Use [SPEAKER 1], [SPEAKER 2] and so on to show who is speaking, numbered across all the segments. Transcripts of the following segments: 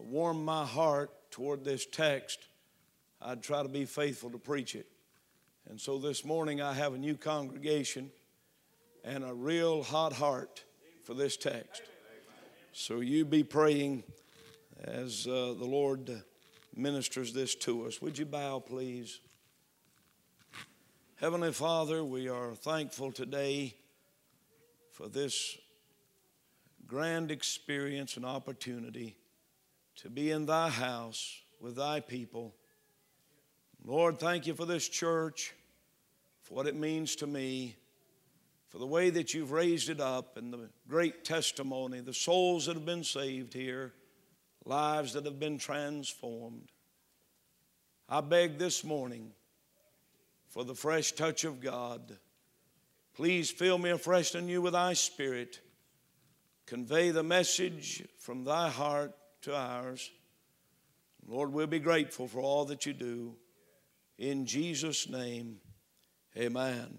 [SPEAKER 1] warmed my heart toward this text, I'd try to be faithful to preach it. And so this morning I have a new congregation and a real hot heart for this text. So you be praying as the Lord ministers this to us. Would you bow, please? Heavenly Father, we are thankful today for this grand experience and opportunity to be in thy house with thy people. Lord, thank you for this church, for what it means to me, for the way that you've raised it up and the great testimony, the souls that have been saved here, lives that have been transformed. I beg this morning for the fresh touch of God. Please fill me afresh anew with thy Spirit. Convey the message from thy heart to ours. Lord, we'll be grateful for all that you do. In Jesus' name, amen.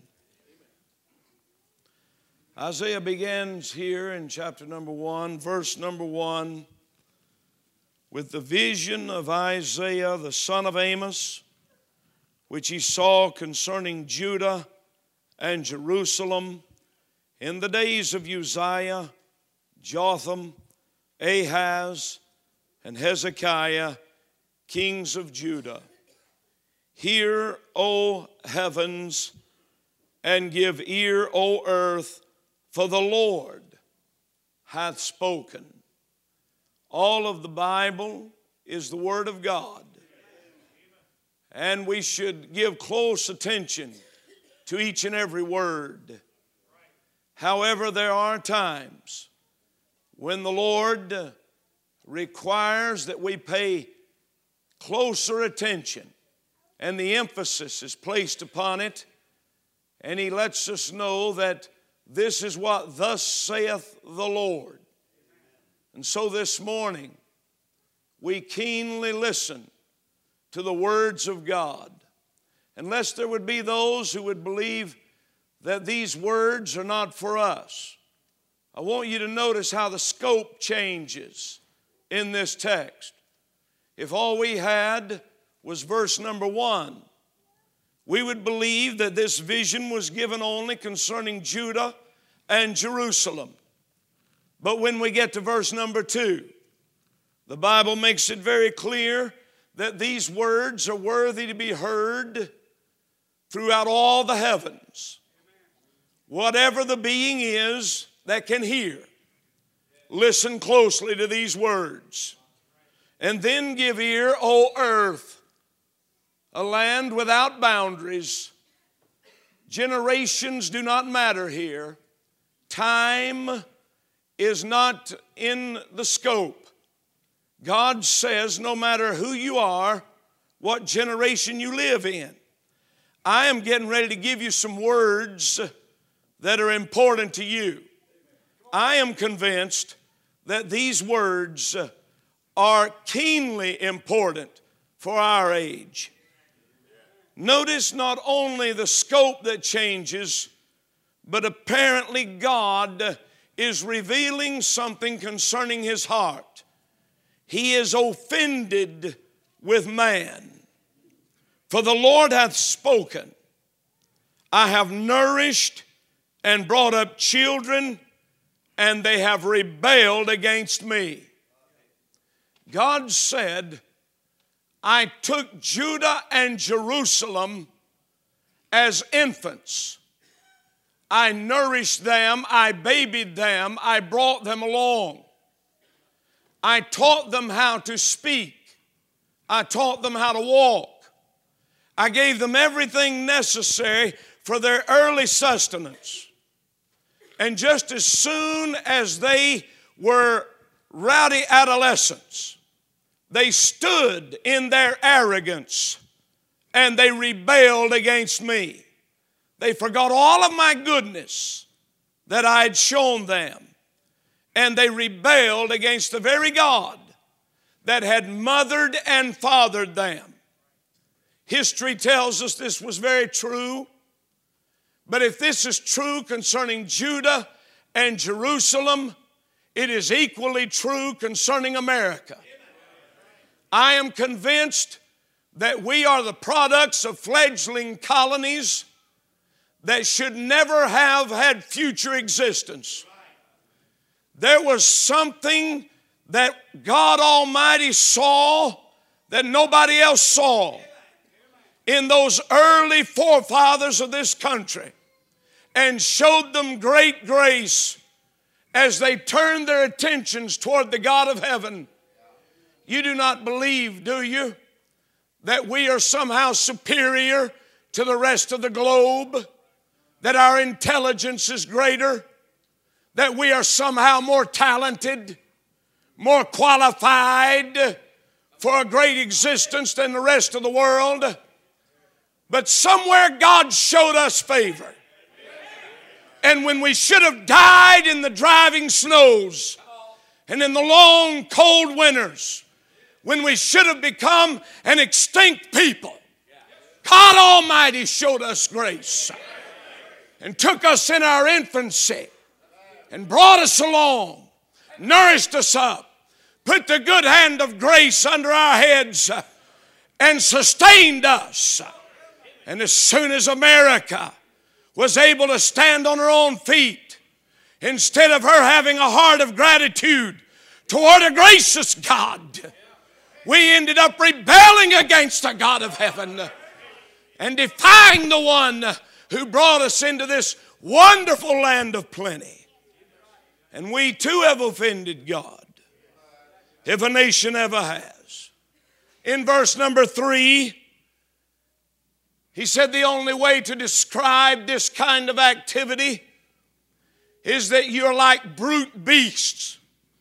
[SPEAKER 1] Isaiah begins here in chapter number 1, verse number 1, with the vision of Isaiah, the son of Amos, which he saw concerning Judah and Jerusalem in the days of Uzziah, Jotham, Ahaz, and Hezekiah, kings of Judah. Hear, O heavens, and give ear, O earth, for the Lord hath spoken. All of the Bible is the Word of God. And we should give close attention to each and every word. However, there are times when the Lord requires that we pay closer attention, and the emphasis is placed upon it, and he lets us know that this is what thus saith the Lord. And so this morning, we keenly listen to the words of God. Unless there would be those who would believe that these words are not for us, I want you to notice how the scope changes in this text. If all we had was verse number 1, we would believe that this vision was given only concerning Judah and Jerusalem. But when we get to verse number 2, the Bible makes it very clear that these words are worthy to be heard throughout all the heavens. Whatever the being is that can hear, listen closely to these words. And then give ear, O earth, a land without boundaries. Generations do not matter here. Time is not in the scope. God says no matter who you are, what generation you live in. I am getting ready to give you some words that are important to you. I am convinced that these words are keenly important for our age. Notice not only the scope that changes, but apparently God is revealing something concerning his heart. He is offended with man. For the Lord hath spoken, I have nourished and brought up children, and they have rebelled against me. God said, I took Judah and Jerusalem as infants. I nourished them, I babied them, I brought them along. I taught them how to speak. I taught them how to walk. I gave them everything necessary for their early sustenance. And just as soon as they were rowdy adolescents, they stood in their arrogance and they rebelled against me. They forgot all of my goodness that I had shown them. And they rebelled against the very God that had mothered and fathered them. History tells us this was very true. But if this is true concerning Judah and Jerusalem, it is equally true concerning America. I am convinced that we are the products of fledgling colonies that should never have had future existence. There was something that God Almighty saw that nobody else saw in those early forefathers of this country, and showed them great grace as they turned their attentions toward the God of heaven. You do not believe, do you, that we are somehow superior to the rest of the globe, that our intelligence is greater, that we are somehow more talented, more qualified for a great existence than the rest of the world? But somewhere God showed us favor. And when we should have died in the driving snows and in the long cold winters, when we should have become an extinct people, God Almighty showed us grace and took us in our infancy and brought us along, nourished us up, put the good hand of grace under our heads and sustained us. And as soon as America was able to stand on her own feet, instead of her having a heart of gratitude toward a gracious God, we ended up rebelling against the God of heaven and defying the one who brought us into this wonderful land of plenty. And we too have offended God, if a nation ever has. In verse number 3, he said the only way to describe this kind of activity is that you're like brute beasts.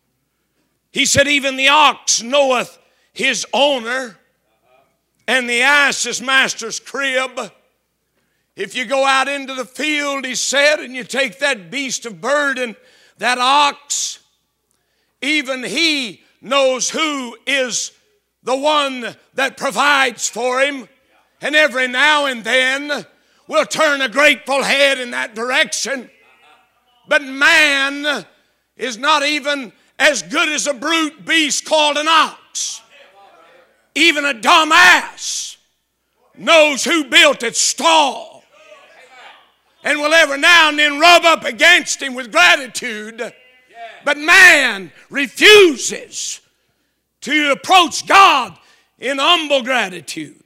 [SPEAKER 1] He said even the ox knoweth his owner, and the ass his master's crib. If you go out into the field, he said, and you take that beast of burden, that ox, even he knows who is the one that provides for him. And every now and then we'll turn a grateful head in that direction. But man is not even as good as a brute beast called an ox. Even a dumb ass knows who built its stall and will every now and then rub up against him with gratitude. But man refuses to approach God in humble gratitude.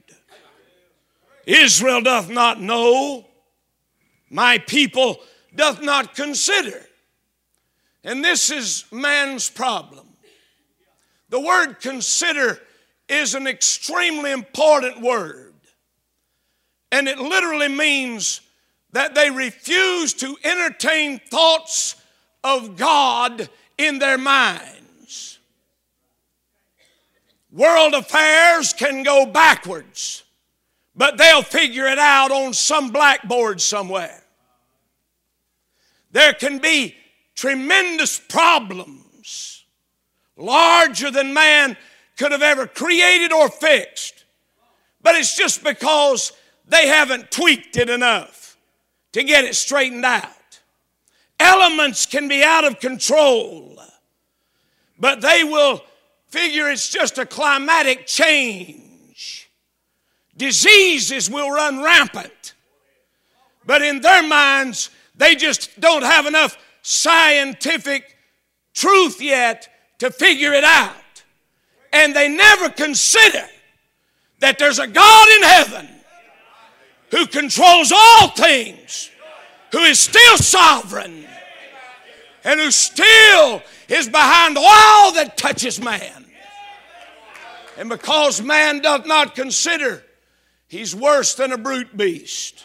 [SPEAKER 1] Israel doth not know, my people doth not consider. And this is man's problem. The word consider is an extremely important word. And it literally means that they refuse to entertain thoughts of God in their minds. World affairs can go backwards, but they'll figure it out on some blackboard somewhere. There can be tremendous problems, larger than man could have ever created or fixed. But it's just because they haven't tweaked it enough to get it straightened out. Elements can be out of control, but they will figure it's just a climatic change. Diseases will run rampant, but in their minds, they just don't have enough scientific truth yet to figure it out. And they never consider that there's a God in heaven who controls all things, who is still sovereign, and who still is behind all that touches man. And because man doth not consider, he's worse than a brute beast.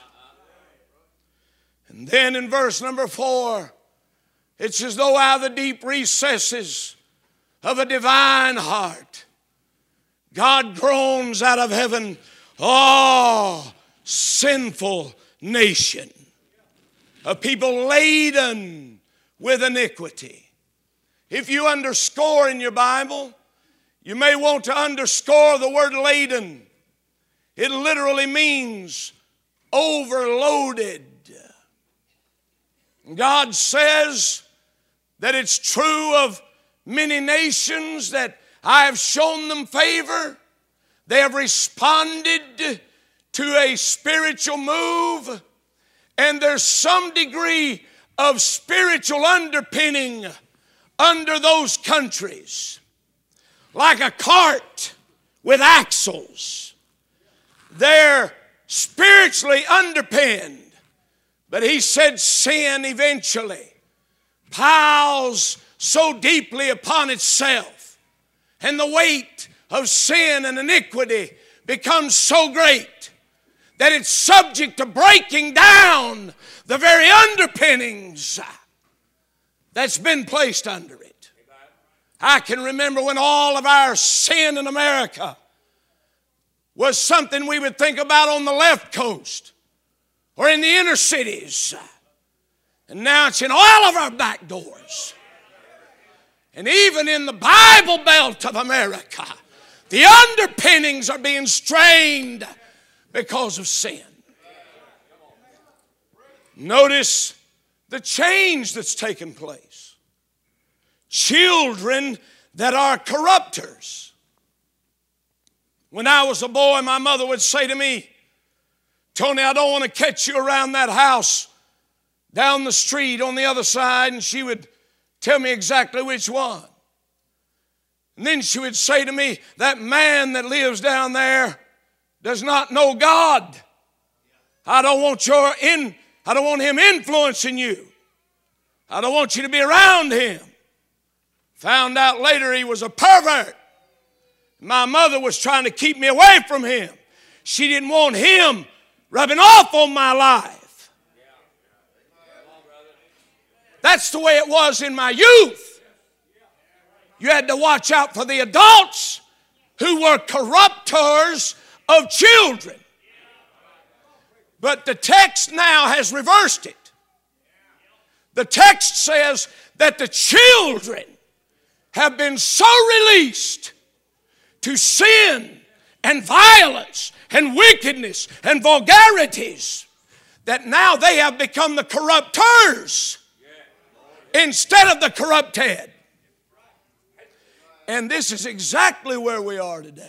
[SPEAKER 1] And then in verse number 4, it's as though out of the deep recesses of a divine heart, God groans out of heaven, "Oh, sinful nation, a people laden with iniquity." If you underscore in your Bible, you may want to underscore the word laden. It literally means overloaded. God says that it's true of many nations that I have shown them favor. They have responded to a spiritual move. And there's some degree of spiritual underpinning under those countries. Like a cart with axles. They're spiritually underpinned. But he said sin eventually piles so deeply upon itself, and the weight of sin and iniquity becomes so great that it's subject to breaking down the very underpinnings that's been placed under it. I can remember when all of our sin in America was something we would think about on the left coast or in the inner cities. And now it's in all of our back doors. And even in the Bible Belt of America, the underpinnings are being strained because of sin. Notice the change that's taken place. Children that are corrupters. When I was a boy, my mother would say to me, Tony, I don't want to catch you around that house down the street on the other side. And she would tell me exactly which one. And then she would say to me, that man that lives down there does not know God. I don't want him influencing you. I don't want you to be around him. Found out later he was a pervert. My mother was trying to keep me away from him. She didn't want him rubbing off on my life. That's the way it was in my youth. You had to watch out for the adults who were corruptors of children. But the text now has reversed it. The text says that the children have been so released to sin and violence and wickedness and vulgarities that now they have become the corruptors instead of the corrupted. And this is exactly where we are today.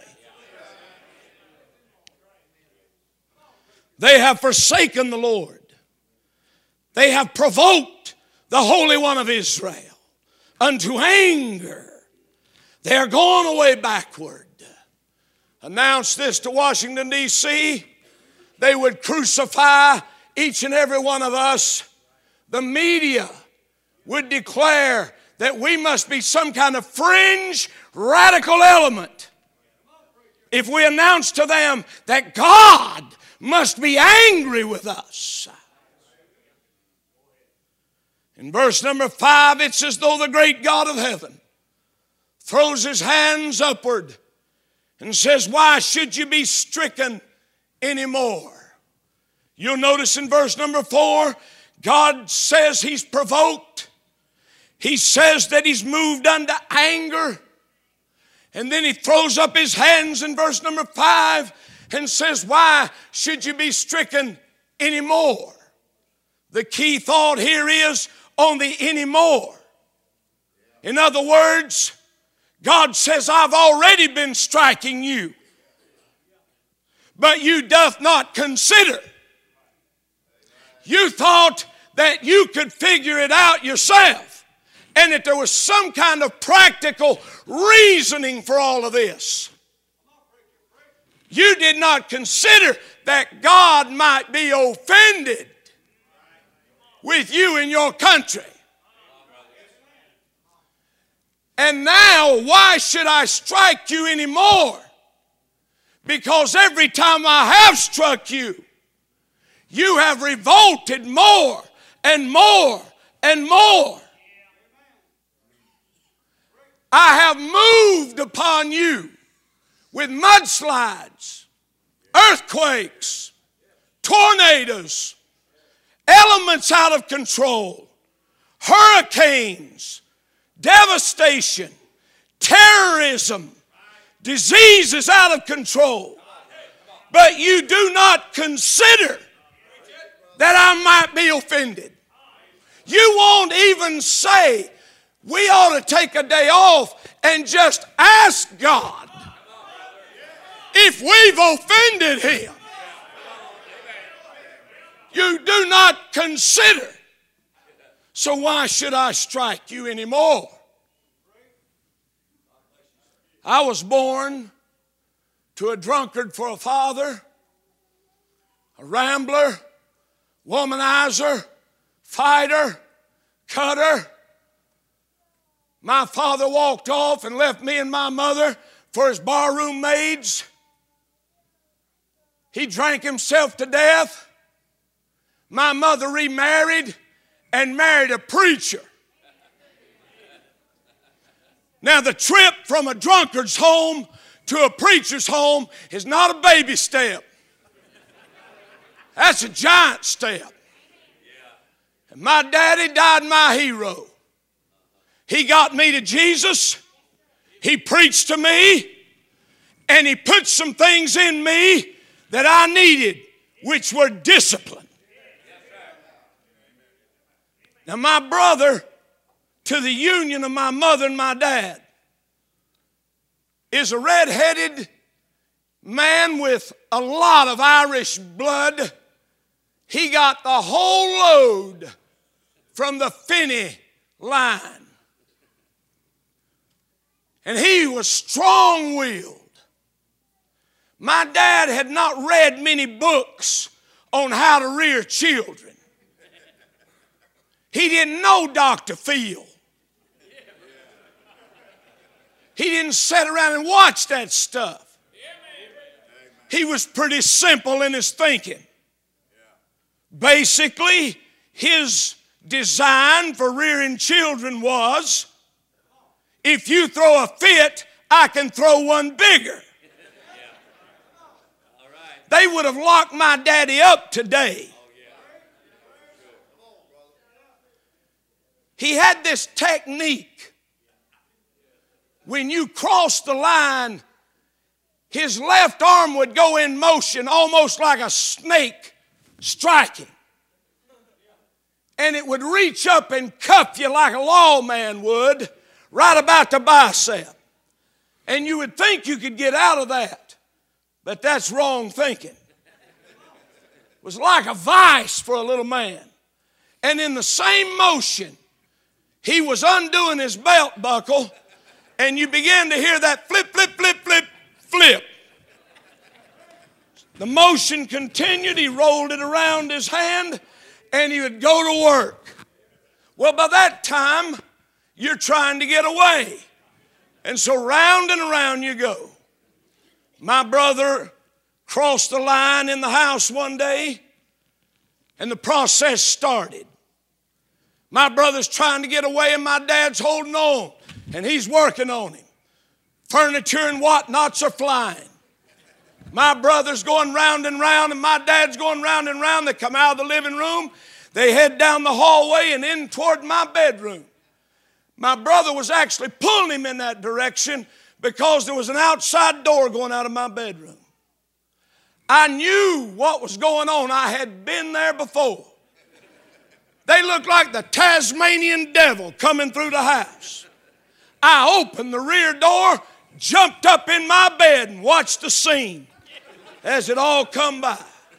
[SPEAKER 1] They have forsaken the Lord. They have provoked the Holy One of Israel unto anger. They are going away backward. Announced this to Washington, D.C. They would crucify each and every one of us. The media would declare that we must be some kind of fringe radical element if we announce to them that God must be angry with us. In verse number 5, it's as though the great God of heaven throws his hands upward and says, why should you be stricken anymore? You'll notice in verse number 4, God says he's provoked. He says that he's moved unto anger. And then he throws up his hands in verse number 5 and says, why should you be stricken anymore? The key thought here is on the anymore. In other words, God says, I've already been striking you, but you doth not consider. You thought that you could figure it out yourself and that there was some kind of practical reasoning for all of this. You did not consider that God might be offended with you in your country. And now, why should I strike you anymore? Because every time I have struck you, you have revolted more and more and more. I have moved upon you with mudslides, earthquakes, tornadoes, elements out of control, hurricanes, devastation, terrorism, diseases out of control. But you do not consider that I might be offended. You won't even say, we ought to take a day off and just ask God if we've offended Him. You do not consider. So why should I strike you anymore? I was born to a drunkard for a father, a rambler, womanizer, fighter, cutter. My father walked off and left me and my mother for his barroom maids. He drank himself to death. My mother remarried and married a preacher. Now, the trip from a drunkard's home to a preacher's home is not a baby step. That's a giant step. And my daddy died my hero. He got me to Jesus. He preached to me. And he put some things in me that I needed, which were discipline. Now, my brother, to the union of my mother and my dad, is a red-headed man with a lot of Irish blood. He got the whole load from the Finney line. And he was strong-willed. My dad had not read many books on how to rear children. He didn't know Dr. Phil. He didn't sit around and watch that stuff. He was pretty simple in his thinking. Basically, his design for rearing children was, if you throw a fit, I can throw one bigger. They would have locked my daddy up today. He had this technique. When you cross the line, his left arm would go in motion almost like a snake striking. And it would reach up and cuff you like a lawman would, right about the bicep. And you would think you could get out of that. But that's wrong thinking. It was like a vice for a little man. And in the same motion, he was undoing his belt buckle, and you began to hear that flip, flip, flip, flip, flip. The motion continued. He rolled it around his hand, and he would go to work. Well, by that time, you're trying to get away. And so round and around you go. My brother crossed the line in the house one day, and the process started. My brother's trying to get away, and my dad's holding on, and he's working on him. Furniture and whatnots are flying. My brother's going round and round, and my dad's going round and round. They come out of the living room. They head down the hallway and in toward my bedroom. My brother was actually pulling him in that direction because there was an outside door going out of my bedroom. I knew what was going on. I had been there before. They looked like the Tasmanian devil coming through the house. I opened the rear door, jumped up in my bed, and watched the scene as it all come by.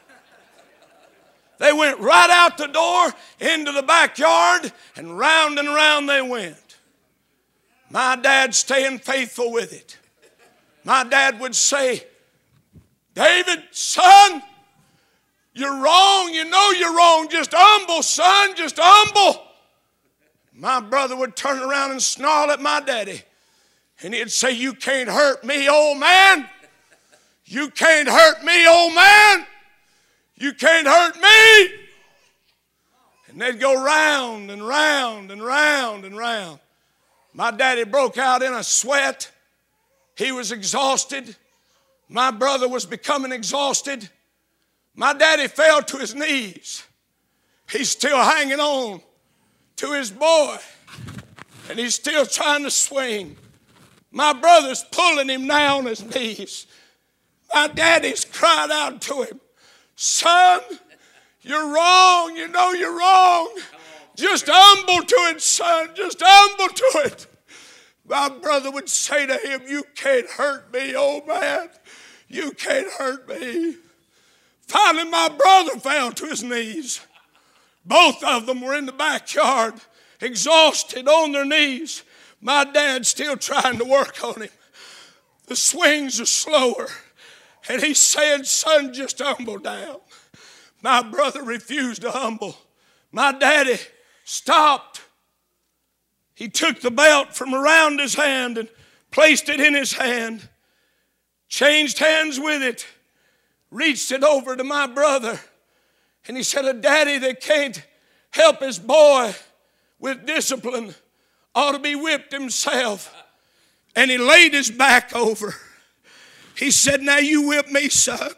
[SPEAKER 1] They went right out the door into the backyard, and round they went. My dad staying faithful with it. My dad would say, David, son, you're wrong. You know you're wrong. Just humble, son. Just humble. My brother would turn around and snarl at my daddy. And he'd say, you can't hurt me, old man. You can't hurt me, old man. You can't hurt me. And they'd go round and round and round and round. My daddy broke out in a sweat. He was exhausted. My brother was becoming exhausted. My daddy fell to his knees. He's still hanging on to his boy, and he's still trying to swing. My brother's pulling him down his knees. My daddy's crying out to him, son, you're wrong. You know you're wrong. Just humble to it, son. Just humble to it. My brother would say to him, you can't hurt me, old man. You can't hurt me. Finally, my brother fell to his knees. Both of them were in the backyard, exhausted on their knees. My dad's still trying to work on him. The swings are slower. And he's saying, son, just humble down. My brother refused to humble. My daddy stopped. He took the belt from around his hand and placed it in his hand, changed hands with it, reached it over to my brother, and he said, a daddy that can't help his boy with discipline ought to be whipped himself. And he laid his back over. He said, now you whip me, son.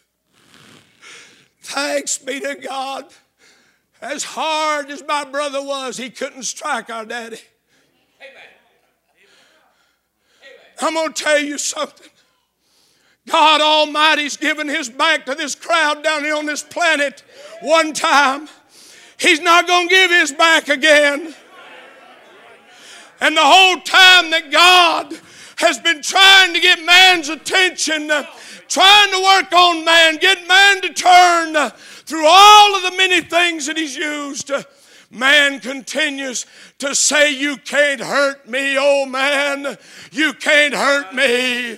[SPEAKER 1] Thanks be to God. As hard as my brother was, he couldn't strike our daddy. Amen. I'm going to tell you something. God Almighty's given his back to this crowd down here on this planet one time. He's not going to give his back again. And the whole time that God has been trying to get man's attention, trying to work on man, get man to turn through all of the many things that he's used, man continues to say, you can't hurt me, oh man. You can't hurt me.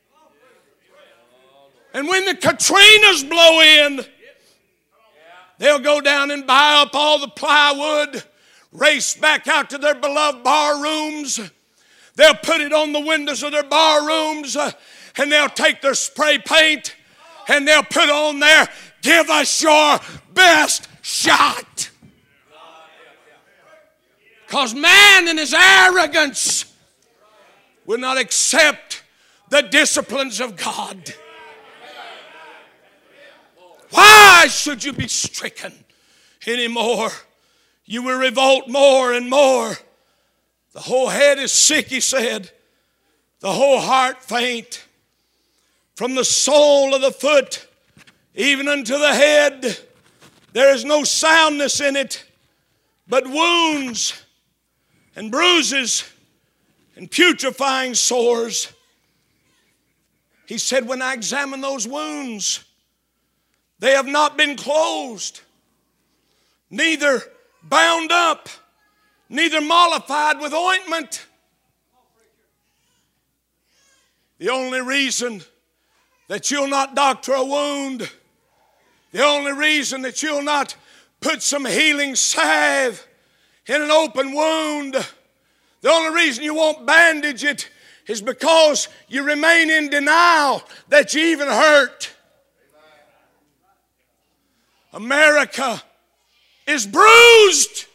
[SPEAKER 1] And when the Katrinas blow in, they'll go down and buy up all the plywood, race back out to their beloved bar rooms. They'll put it on the windows of their bar rooms, and they'll take their spray paint and they'll put on there, give us your best shot. Because man in his arrogance will not accept the disciplines of God. Why should you be stricken anymore? You will revolt more and more. The whole head is sick, he said. The whole heart faint. From the sole of the foot even unto the head, there is no soundness in it, but wounds and bruises and putrefying sores. He said, when I examine those wounds, they have not been closed, neither bound up, neither mollified with ointment. The only reason that you'll not doctor a wound, the only reason that you'll not put some healing salve in an open wound, the only reason you won't bandage it is because you remain in denial that you even hurt. America is bruised.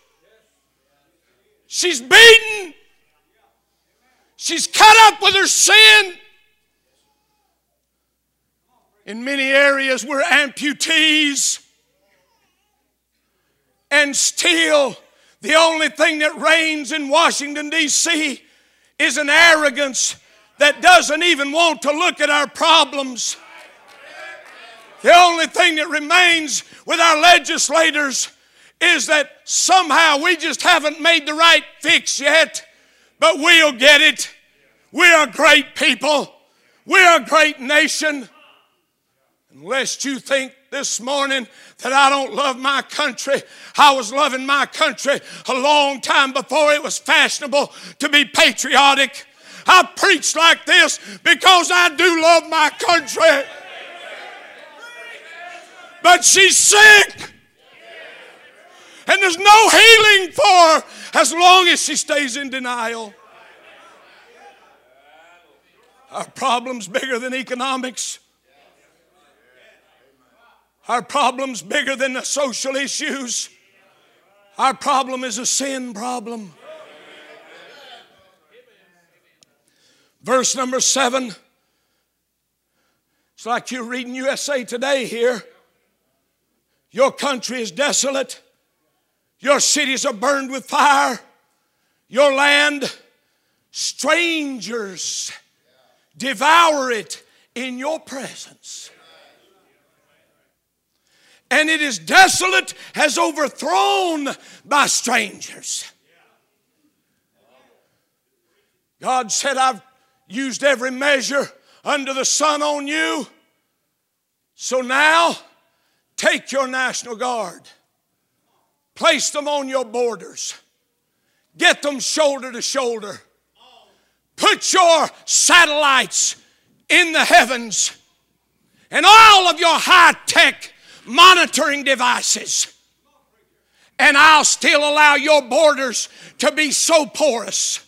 [SPEAKER 1] She's beaten. She's cut up with her sin. In many areas, we're amputees. And still, the only thing that reigns in Washington, D.C. is an arrogance that doesn't even want to look at our problems. The only thing that remains with our legislators is that somehow we just haven't made the right fix yet, but we'll get it. We're a great people. We're a great nation. Unless you think this morning that I don't love my country, I was loving my country a long time before it was fashionable to be patriotic. I preach like this because I do love my country. But she's sick. And there's no healing for her as long as she stays in denial. Our problem's bigger than economics. Our problem's bigger than the social issues. Our problem is a sin problem. Verse number 7. It's like you're reading USA Today here. Your country is desolate. Your cities are burned with fire. Your land, strangers devour it in your presence. and it is desolate, as overthrown by strangers. God said, I've used every measure under the sun on you. So now, take your National Guard. Place them on your borders. Get them shoulder to shoulder. Put your satellites in the heavens and all of your high-tech monitoring devices. And I'll still allow your borders to be so porous.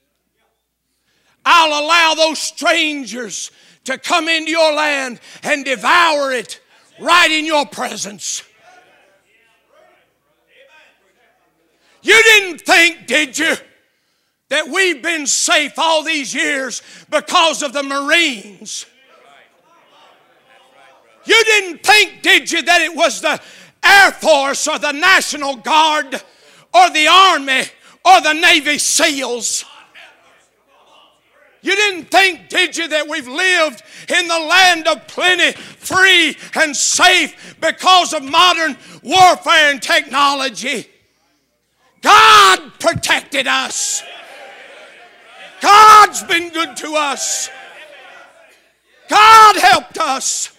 [SPEAKER 1] I'll allow those strangers to come into your land and devour it right in your presence. You didn't think, did you, that we've been safe all these years because of the Marines? You didn't think, did you, that it was the Air Force or the National Guard or the Army or the Navy SEALs? You didn't think, did you, that we've lived in the land of plenty, free and safe because of modern warfare and technology? God protected us. God's been good to us. God helped us.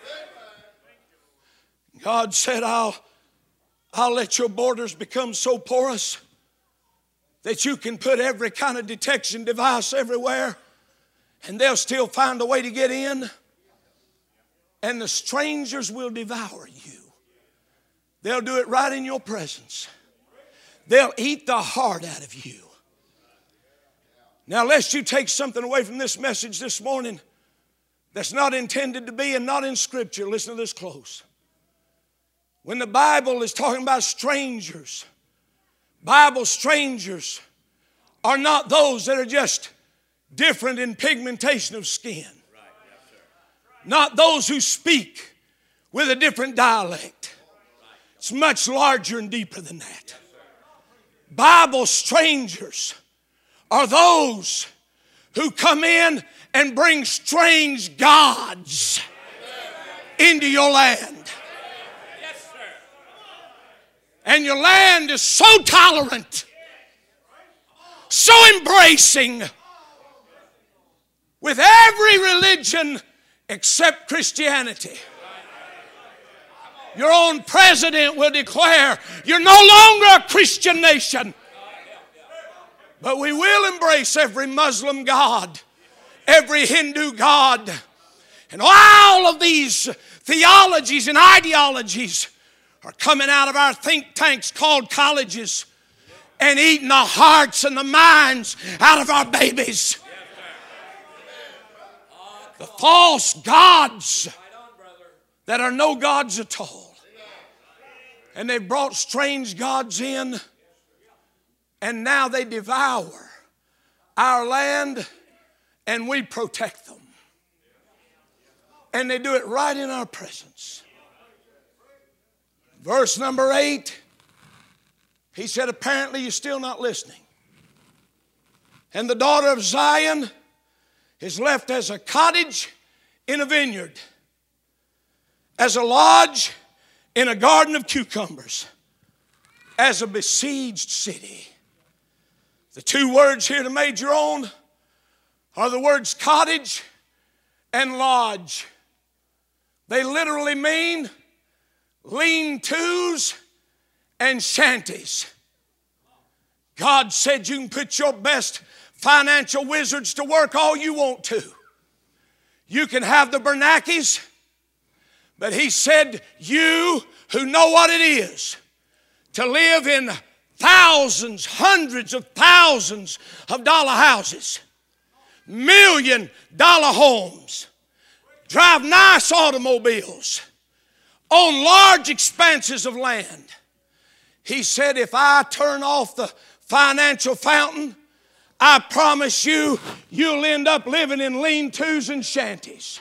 [SPEAKER 1] God said, I'll let your borders become so porous that you can put every kind of detection device everywhere and they'll still find a way to get in. And the strangers will devour you. They'll do it right in your presence. They'll eat the heart out of you. Now, lest you take something away from this message this morning that's not intended to be and not in Scripture, listen to this close. When the Bible is talking about strangers, Bible strangers are not those that are just different in pigmentation of skin. Not those who speak with a different dialect. It's much larger and deeper than that. Bible strangers are those who come in and bring strange gods into your land. And your land is so tolerant, so embracing, with every religion except Christianity. Your own president will declare, you're no longer a Christian nation. But we will embrace every Muslim god, every Hindu god, and all of these theologies and ideologies are coming out of our think tanks called colleges and eating the hearts and the minds out of our babies. The false gods that are no gods at all. And they've brought strange gods in, and now they devour our land and we protect them. And they do it right in our presence. Verse number 8, he said, apparently you're still not listening. And the daughter of Zion is left as a cottage in a vineyard, as a lodge in a garden of cucumbers, as a besieged city. The two words here to major on are the words cottage and lodge. They literally mean lean-tos and shanties. God said you can put your best financial wizards to work all you want to. You can have the Bernanke's, but he said you who know what it is to live in thousands, hundreds of thousands of dollar houses, $1 million homes, drive nice automobiles, on large expanses of land. He said, if I turn off the financial fountain, I promise you, you'll end up living in lean-tos and shanties.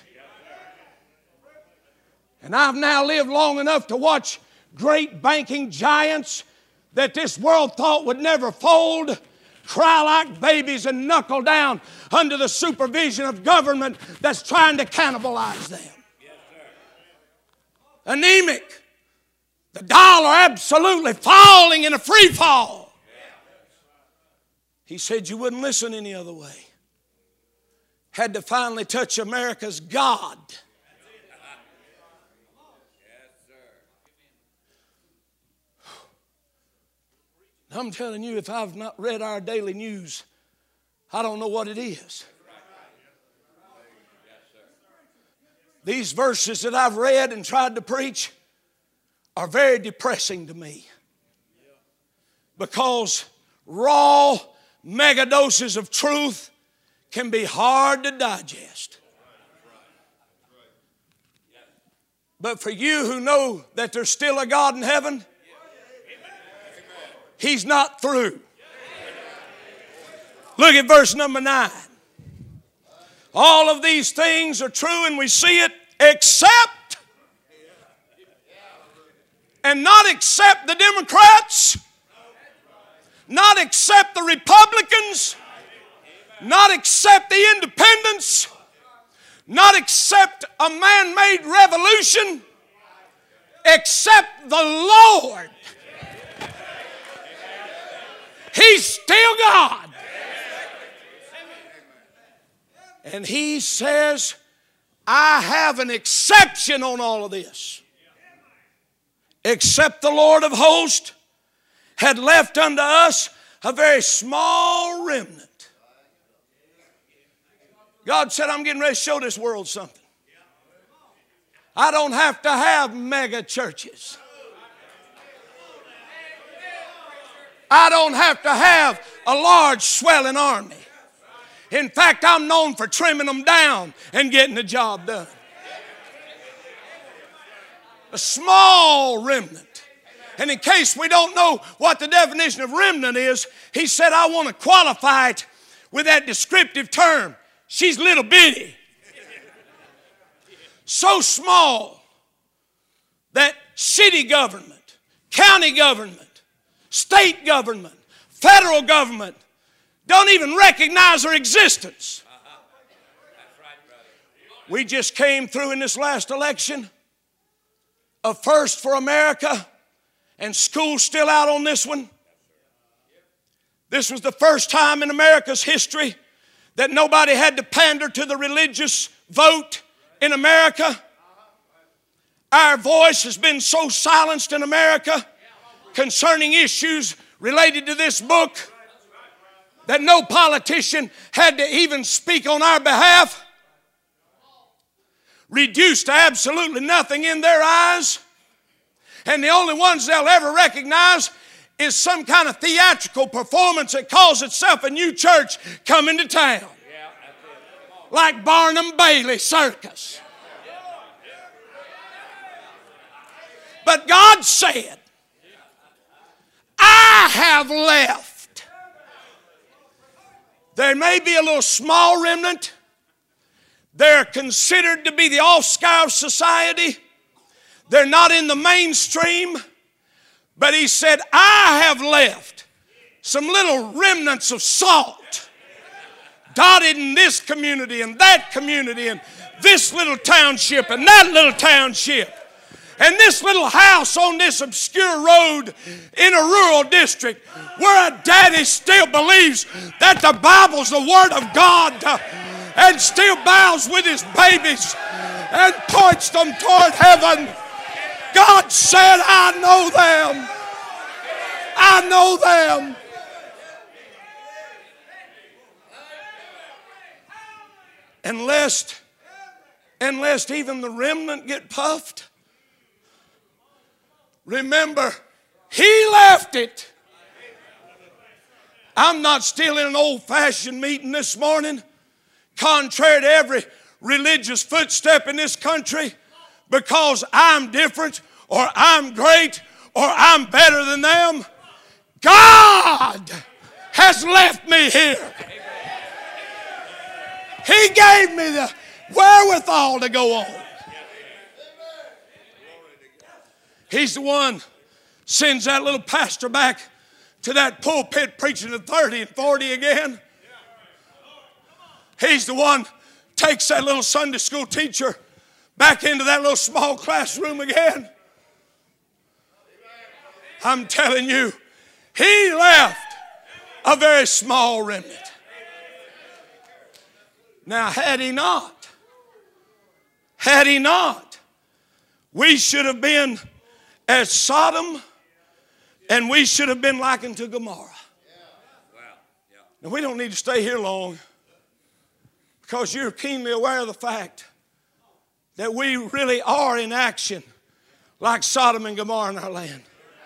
[SPEAKER 1] And I've now lived long enough to watch great banking giants that this world thought would never fold cry like babies and knuckle down under the supervision of government that's trying to cannibalize them. Anemic, The dollar absolutely falling in a free fall. He said you wouldn't listen any other way. Had to finally touch America's God. I'm telling you, if I've not read our daily news, I don't know what it is. These verses that I've read and tried to preach are very depressing to me. Because raw mega doses of truth can be hard to digest. But for you who know that there's still a God in heaven, He's not through. Look at verse number 9. All of these things are true and we see it, except, and not except the Democrats, not except the Republicans, not except the independents, not except a man-made revolution, except the Lord. He's still God. And He says, I have an exception on all of this. Except the Lord of hosts had left unto us a very small remnant. God said, I'm getting ready to show this world something. I don't have to have mega churches. I don't have to have a large swelling army. In fact, I'm known for trimming them down and getting the job done. A small remnant. And in case we don't know what the definition of remnant is, he said, I want to qualify it with that descriptive term. She's little bitty. So small that city government, county government, state government, federal government don't even recognize her existence. We just came through in this last election a first for America, and school's still out on this one. This was the first time in America's history that nobody had to pander to the religious vote in America. Our voice has been so silenced in America concerning issues related to this book that no politician had to even speak on our behalf. Reduced to absolutely nothing in their eyes. And the only ones they'll ever recognize is some kind of theatrical performance that calls itself a new church coming to town. Like Barnum Bailey Circus. But God said, I have left. There may be a little small remnant. They're considered to be the offscouring of society. They're not in the mainstream. But he said, I have left some little remnants of salt dotted in this community and that community and this little township and that little township. And this little house on this obscure road in a rural district where a daddy still believes that the Bible's the Word of God and still bows with his babies and points them toward heaven. God said, I know them. I know them. And lest even the remnant get puffed, remember, he left it. I'm not still in an old-fashioned meeting this morning, contrary to every religious footstep in this country, because I'm different or I'm great or I'm better than them. God has left me here. He gave me the wherewithal to go on. He's the one sends that little pastor back to that pulpit preaching at 30 and 40 again. He's the one takes that little Sunday school teacher back into that little small classroom again. I'm telling you, he left a very small remnant. Now, had he not, we should have been as Sodom, and we should have been likened to Gomorrah. Now, we don't need to stay here long, because you're keenly aware of the fact that we really are in action like Sodom and Gomorrah in our land.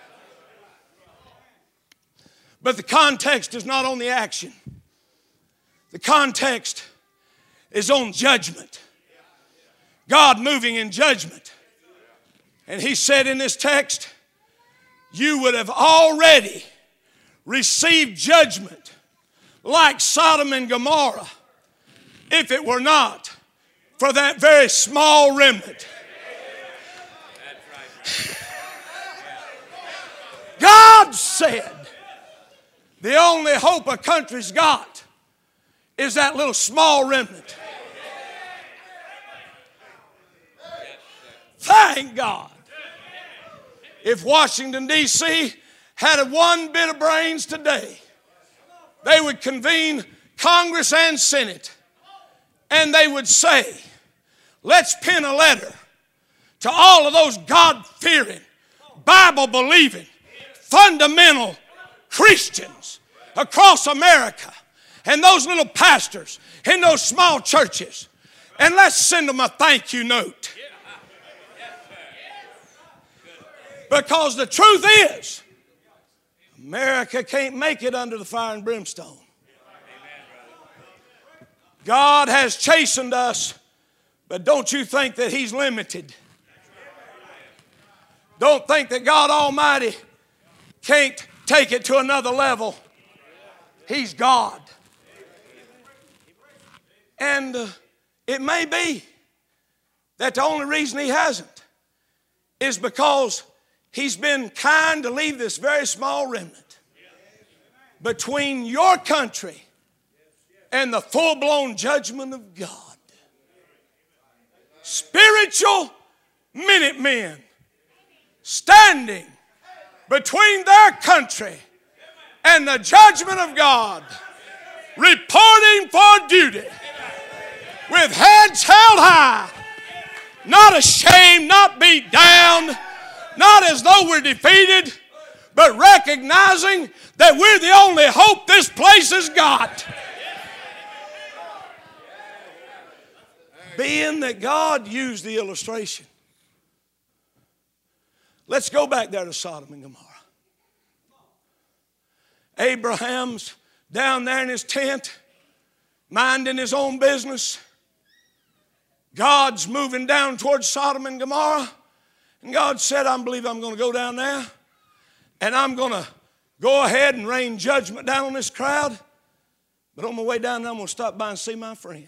[SPEAKER 1] But the context is not on the action. The context is on judgment. God moving in judgment. And he said in this text, you would have already received judgment like Sodom and Gomorrah if it were not for that very small remnant. God said the only hope a country's got is that little small remnant. Thank God. If Washington, D.C. had one bit of brains today, they would convene Congress and Senate, and they would say, let's pen a letter to all of those God-fearing, Bible-believing, fundamental Christians across America and those little pastors in those small churches, and let's send them a thank you note. Because the truth is, America can't make it under the fire and brimstone. God has chastened us, but don't you think that he's limited. Don't think that God Almighty can't take it to another level. He's God. And it may be that the only reason he hasn't is because he's been kind to leave this very small remnant between your country and the full-blown judgment of God. Spiritual Minutemen standing between their country and the judgment of God, reporting for duty with heads held high, not ashamed, not beat down, not as though we're defeated, but recognizing that we're the only hope this place has got. Being that God used the illustration. Let's go back there to Sodom and Gomorrah. Abraham's down there in his tent, minding his own business. God's moving down towards Sodom and Gomorrah. And God said, I believe I'm going to go down there, and I'm going to go ahead and rain judgment down on this crowd. But on my way down there, I'm going to stop by and see my friend.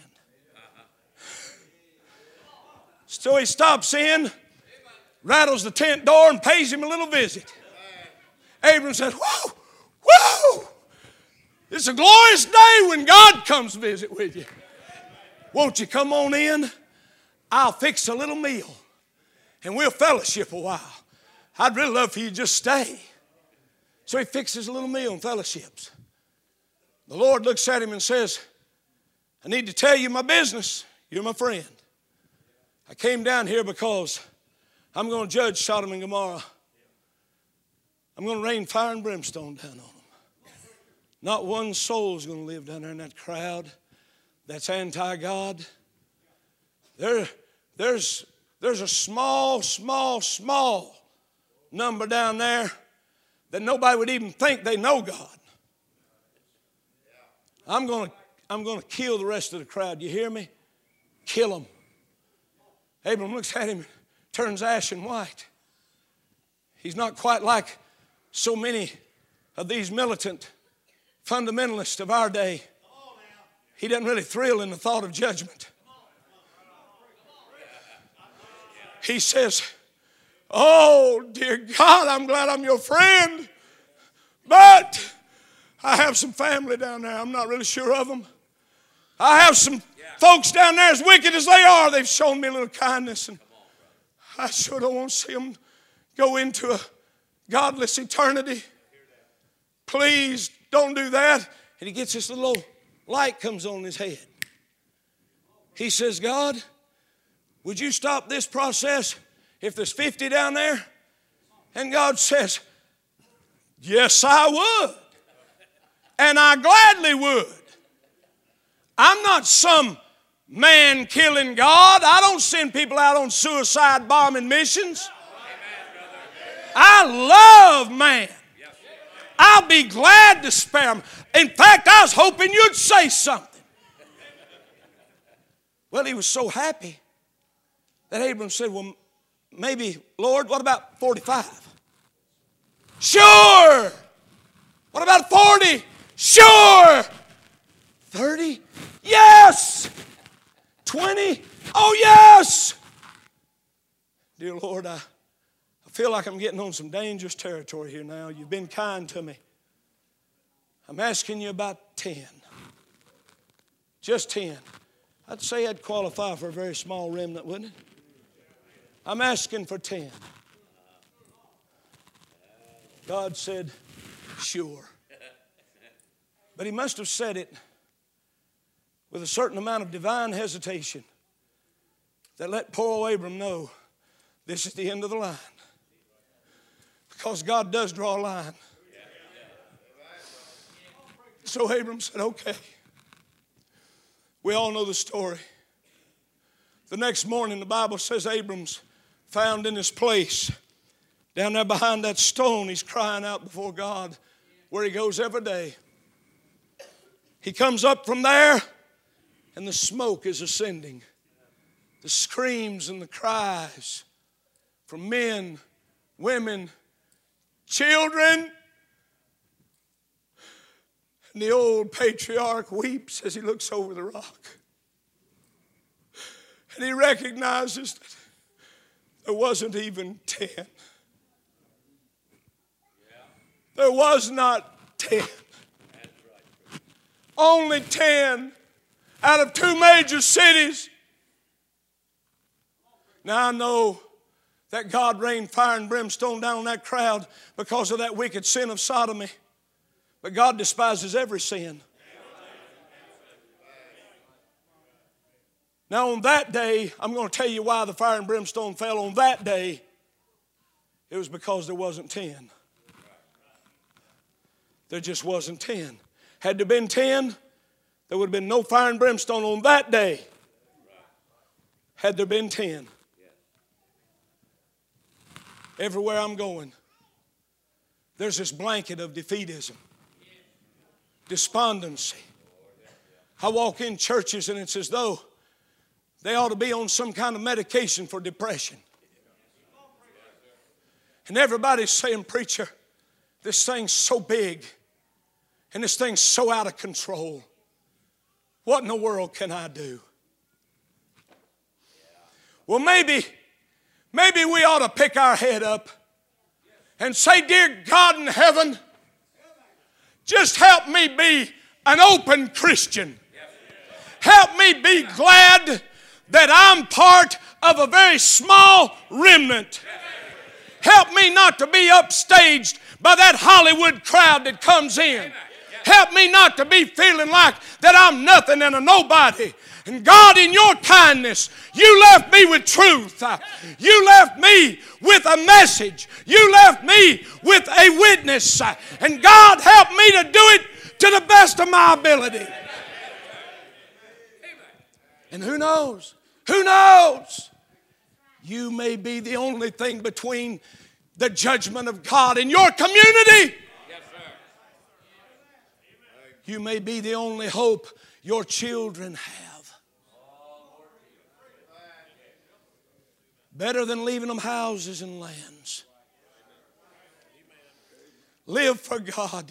[SPEAKER 1] So he stops in, rattles the tent door, and pays him a little visit. Abram said, whoa, whoa. It's a glorious day when God comes to visit with you. Won't you come on in? I'll fix a little meal, and we'll fellowship a while. I'd really love for you to just stay. So he fixes a little meal and fellowships. The Lord looks at him and says, I need to tell you my business. You're my friend. I came down here because I'm going to judge Sodom and Gomorrah. I'm going to rain fire and brimstone down on them. Not one soul is going to live down there in that crowd that's anti-God. There's a small number down there that nobody would even think they know God. I'm going to kill the rest of the crowd. You hear me? Kill them. Abram looks at him and turns ashen white. He's not quite like so many of these militant fundamentalists of our day. He doesn't really thrill in the thought of judgment. He says, oh, dear God, I'm glad I'm your friend, but I have some family down there. I'm not really sure of them. I have some folks down there, as wicked as they are, they've shown me a little kindness, and I sure don't want to see them go into a godless eternity. Please don't do that. And he gets this little light comes on his head. He says, God, would you stop this process if there's 50 down there? And God says, yes, I would. And I gladly would. I'm not some man killing God. I don't send people out on suicide bombing missions. I love man. I'll be glad to spare him. In fact, I was hoping you'd say something. Well, he was so happy that Abram said, well, maybe, Lord, what about 45? Sure. What about 40? Sure. 30? Yes. 20? Oh, yes. Dear Lord, I feel like I'm getting on some dangerous territory here now. You've been kind to me. I'm asking you about 10. Just 10. I'd say I'd qualify for a very small remnant, wouldn't it? I'm asking for 10. God said, sure. But he must have said it with a certain amount of divine hesitation that let poor old Abram know this is the end of the line. Because God does draw a line. So Abram said, okay. We all know the story. The next morning, the Bible says Abram's found in his place. Down there behind that stone, he's crying out before God where he goes every day. He comes up from there, and the smoke is ascending. The screams and the cries from men, women, children. And the old patriarch weeps as he looks over the rock. And he recognizes that there wasn't even 10. There was not 10. Only 10 out of 2 major cities. Now I know that God rained fire and brimstone down on that crowd because of that wicked sin of sodomy. But God despises every sin. Now on that day, I'm going to tell you why the fire and brimstone fell on that day. It was because there wasn't 10. There just wasn't 10. Had there been 10, there would have been no fire and brimstone on that day. Had there been 10. Everywhere I'm going, there's this blanket of defeatism, despondency. I walk in churches and it's as though they ought to be on some kind of medication for depression. And everybody's saying, preacher, this thing's so big and this thing's so out of control. What in the world can I do? Well, maybe we ought to pick our head up and say, dear God in heaven, just help me be an open Christian. Help me be glad that I'm part of a very small remnant. Help me not to be upstaged by that Hollywood crowd that comes in. Help me not to be feeling like that I'm nothing and a nobody. And God, in your kindness, you left me with truth. You left me with a message. You left me with a witness. And God, help me to do it to the best of my ability. And who knows? Who knows? You may be the only thing between the judgment of God and your community. You may be the only hope your children have. Better than leaving them houses and lands. Live for God.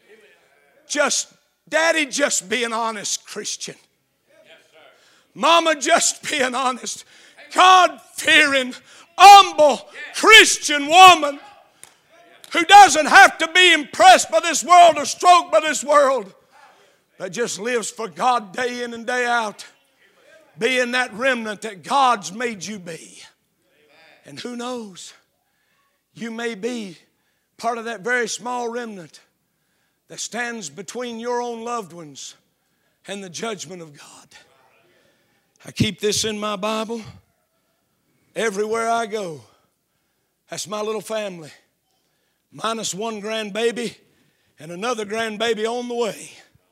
[SPEAKER 1] Daddy, just be an honest Christian. Mama, just be an honest, God-fearing, humble Christian woman who doesn't have to be impressed by this world or stroked by this world, but just lives for God day in and day out, being that remnant that God's made you be. And who knows, you may be part of that very small remnant that stands between your own loved ones and the judgment of God. I keep this in my Bible everywhere I go. That's my little family, minus one grandbaby and another grandbaby on the way.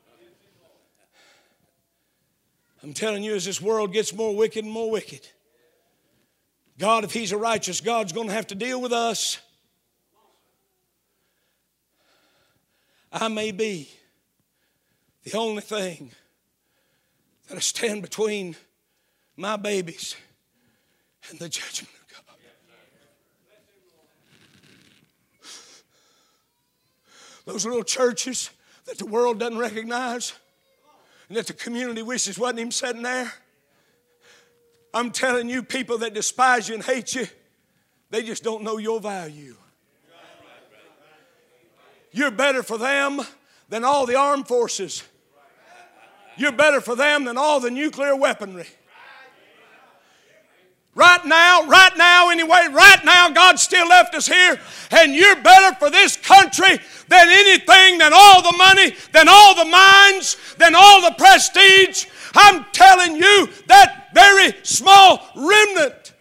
[SPEAKER 1] I'm telling you, as this world gets more wicked and more wicked, God, if He's a righteous God, is going to have to deal with us. I may be the only thing that I stand between my babies and the judgment of God. Those little churches that the world doesn't recognize and that the community wishes wasn't even sitting there. I'm telling you, people that despise you and hate you, they just don't know your value. You're better for them than all the armed forces. You're better for them than all the nuclear weaponry. Right now anyway, right now God still left us here, and you're better for this country than anything, than all the money, than all the mines, than all the prestige. I'm telling you, that very small remnant,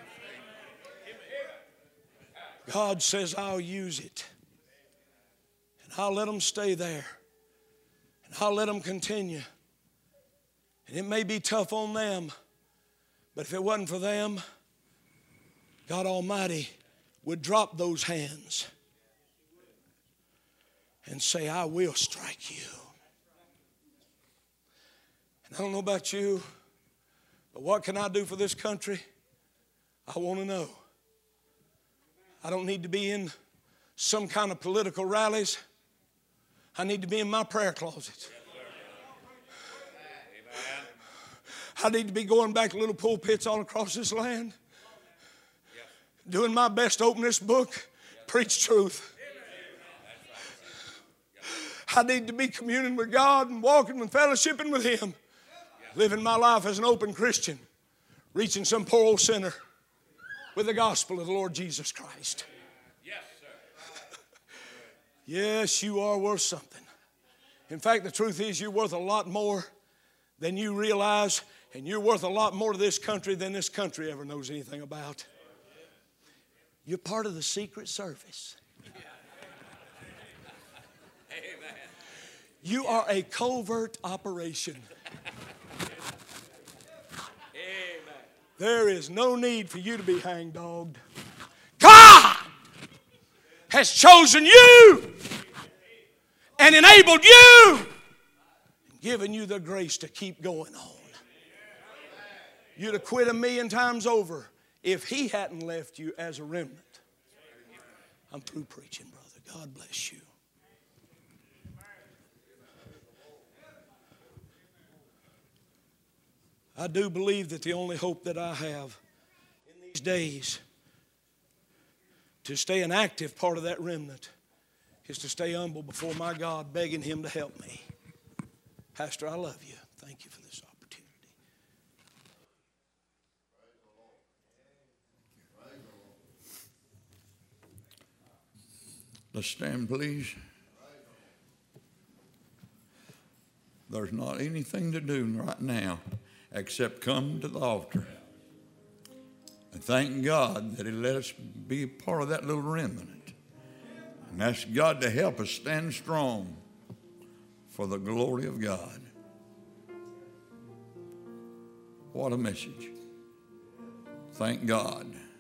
[SPEAKER 1] God says, I'll use it. And I'll let them stay there. And I'll let them continue. And it may be tough on them, but if it wasn't for them, God Almighty would drop those hands and say, I will strike you. And I don't know about you, but what can I do for this country? I want to know. I don't need to be in some kind of political rallies. I need to be in my prayer closet. I need to be going back to little pulpits all across this land, doing my best to open this book, preach truth. I need to be communing with God and walking and fellowshipping with Him, living my life as an open Christian, reaching some poor old sinner with the gospel of the Lord Jesus Christ. Yes, you are worth something. In fact, the truth is you're worth a lot more than you realize, and you're worth a lot more to this country than this country ever knows anything about. You're part of the Secret Service. You are a covert operation. There is no need for you to be hangdogged. God has chosen you and enabled you and given you the grace to keep going on. You'd have quit 1,000,000 times over if He hadn't left you as a remnant. I'm through preaching, brother. God bless you. I do believe that the only hope that I have in these days to stay an active part of that remnant is to stay humble before my God, begging Him to help me. Pastor, I love you. Thank you for this opportunity.
[SPEAKER 2] Let's stand, please. There's not anything to do right now except come to the altar and thank God that He let us be a part of that little remnant. And ask God to help us stand strong for the glory of God. What a message. Thank God.